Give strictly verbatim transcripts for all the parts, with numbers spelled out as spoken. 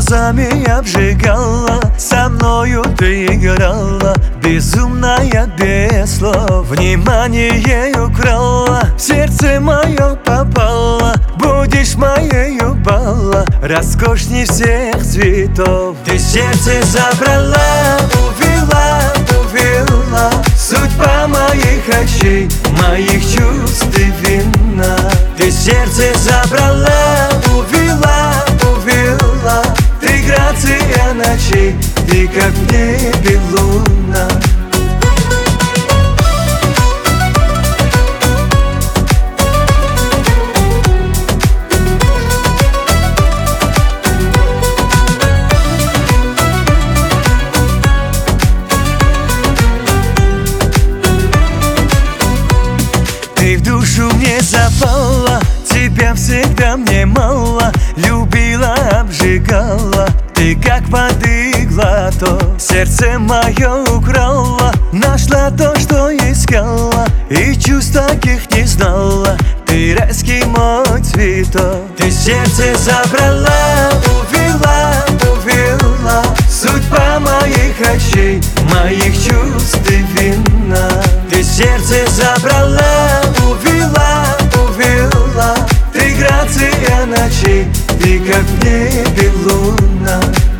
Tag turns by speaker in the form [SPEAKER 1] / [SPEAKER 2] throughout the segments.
[SPEAKER 1] глазами обжигала, со мною ты играла, безумная без слов. Внимание украла, в сердце мое попала, будешь моею бала, роскошней всех цветов. Ты сердце забрала, увела, увела, судьба моих очей, моих чувств ты вина. Ты сердце забрала, увела, увела, ты грация ночей, ты как в небе луна. Ты в душу мне запала, тебя всегда мне мало, любила, обжигала, ты как воды глоток. Сердце мое украла, нашла то, что искала, и чувств таких не знала, ты райский мой цветок. Ты сердце забрала, увела, увела, судьба моих очей, моих чувств ты вина. Ты сердце забрала, увела, увела, ты грация ночей, ты как в небе луна.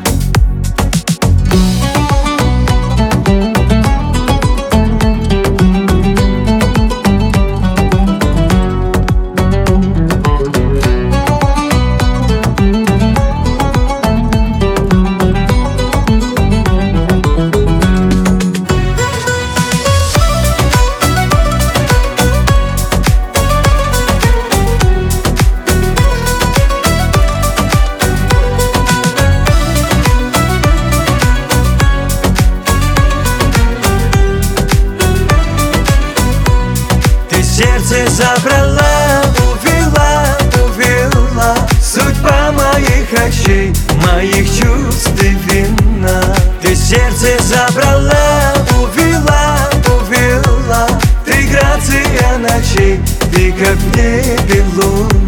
[SPEAKER 1] Сердце забрала, увела, увела, судьба моих очей, моих чувств ты вина. Ты сердце забрала, увела, увела, ты грация ночей, ты как в небе луна.